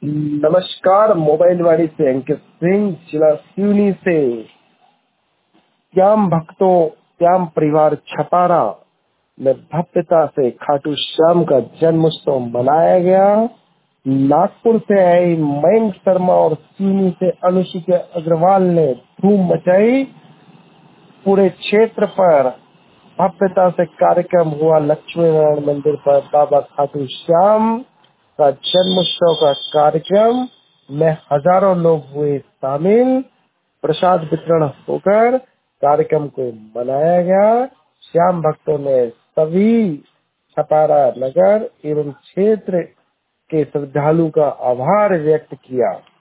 नमस्कार। मोबाइल वाणी से अंकित सिंह, जिला सिवनी से। श्याम भक्तों, श्याम परिवार छपारा में भव्यता से खाटू श्याम का जन्मोत्सव मनाया गया। नागपुर से आई मयंक शर्मा और सिवनी से अनुष्का अग्रवाल ने धूम मचाई। पूरे क्षेत्र पर भव्यता से कार्यक्रम हुआ। लक्ष्मी नारायण मंदिर पर बाबा खाटू श्याम का जन्मोत्सव का कार्यक्रम में हजारों लोग हुए शामिल। प्रसाद वितरण होकर कार्यक्रम को मनाया गया। श्याम भक्तों ने सभी छपारा नगर एवं क्षेत्र के श्रद्धालु का आभार व्यक्त किया।